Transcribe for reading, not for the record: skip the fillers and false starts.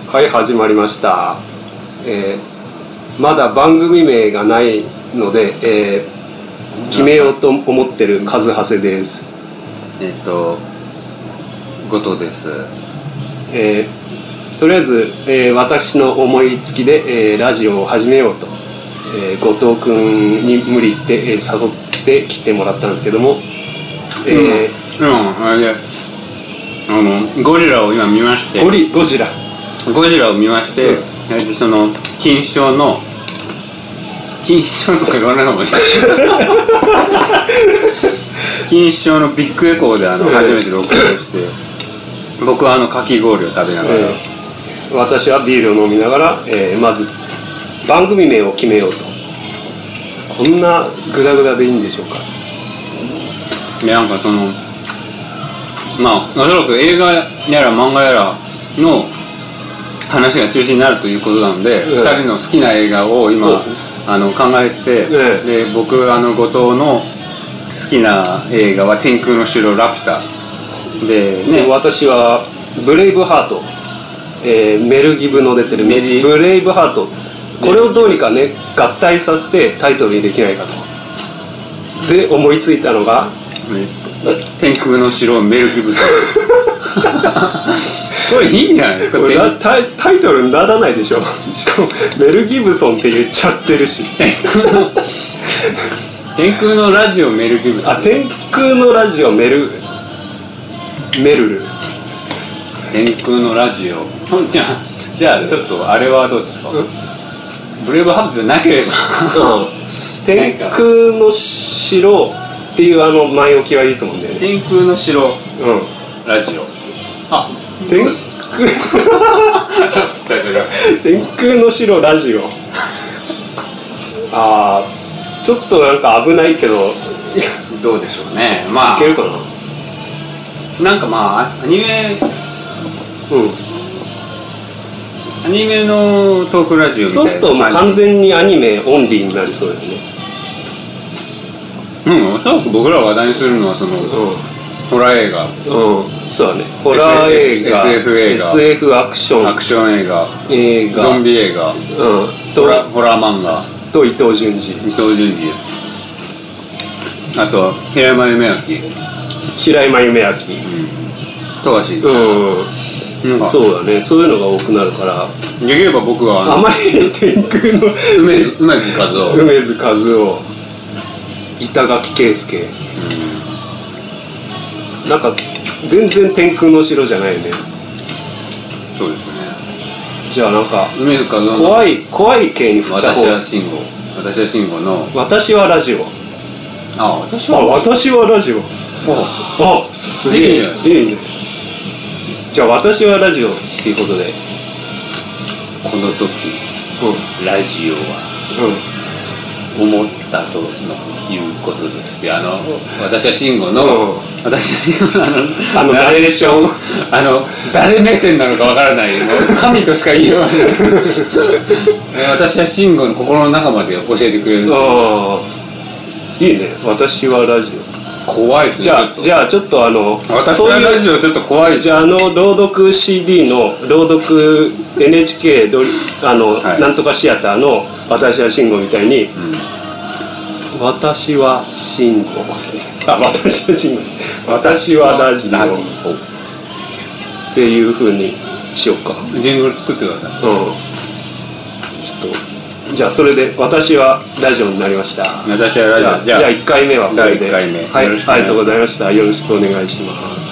はい始まりました、まだ番組名がないので、決めようと思ってるカズハセです。 後藤です。 とりあえず、私の思いつきで、ラジオを始めようと、後藤くんに無理言って、誘ってきてもらったんですけども、 あれでゴジラを今見まして、 ゴジラを見まして、その錦糸町とか言わない方がいい錦糸町のビッグエコーで初めて録音して、僕はかき氷を食べながら、 私はビールを飲みながら、まず番組名を決めようと。こんなグダグダでいいんでしょうか。 でなんかおそらく映画やら漫画やらの話が中心になるということなので、2人の好きな映画を今、考えてて、で僕後藤の好きな映画は天空の城ラピュタで、ね、 私はブレイブハート、メルギブの出てるブレイブハート、これをどうにかね合体させてタイトルにできないかとで思いついたのが、 天空の城メルギブソンこれいいんじゃないですか。これタイトルにならないでしょ。しかもメルギブソンって言っちゃってるし天空のラジオメルギブソン、 天空のラジオメルル天空のラジオじゃあちょっとあれはどうですか、ブレイブハートじゃなければ天空の城っていう前置きはいいと思うんだよね。 天空の城、ラジオ、 天空の城ラジオちょっとなんか危ないけどどうでしょうね。いけるかな。 なんかアニメのトークラジオみたいな。 そうするともう完全にアニメオンリーになりそうだよね。 おそらく僕らが話題にするのはホラー映画、 そうだね、ホラー映画、 SF 映画、 SF アクション映画、ゾンビ映画、ホラー漫画と伊藤潤二、 あと平山夢明富樫、 そうだね、そういうのが多くなるから、 できれば僕はあまり天空の梅津和夫、 板垣圭介、なんか全然天空の城じゃないよね。 そうですね。 じゃあなんか梅津和夫の怖い系に振った方が。 私は慎吾の私はラジオ。私はラジオ。すげえいいね。じゃあ私はラジオっていうことで、 この時、ラジオは、思ったということですよ。私は慎吾のナレーション、誰目線なのかわからない、神としか言えない私は慎吾の心の中まで教えてくれる。いいね、私はラジオ。怖いですね。じゃあちょっと私はラジオちょっと怖い。 じゃあ朗読 CD の朗読 NHK なんとかシアターの私は慎吾みたいに、私は慎吾、私はラジオっていう風にしようか。 ジングル作ってください。 ちょっとじゃあそれで私はラジオになりました。 私はラジオ。 じゃあ1回目はこれで。 第1回目、 はい、ありがとうございました。よろしくお願いします。